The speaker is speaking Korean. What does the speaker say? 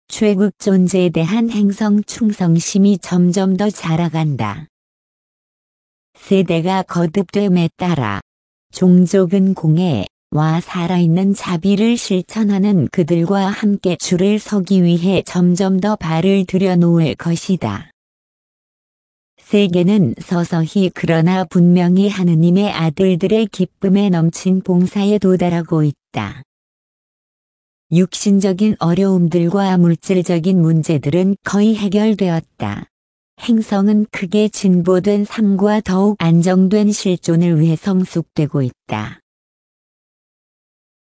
최국 존재에 대한 행성 충성심이 점점 더 자라간다. 세대가 거듭됨에 따라 종족은 공예와 살아있는 자비를 실천하는 그들과 함께 줄을 서기 위해 점점 더 발을 들여놓을 것이다. 세계는 서서히 그러나 분명히 하느님의 아들들의 기쁨에 넘친 봉사에 도달하고 있다. 육신적인 어려움들과 물질적인 문제들은 거의 해결되었다. 행성은 크게 진보된 삶과 더욱 안정된 실존을 위해 성숙되고 있다.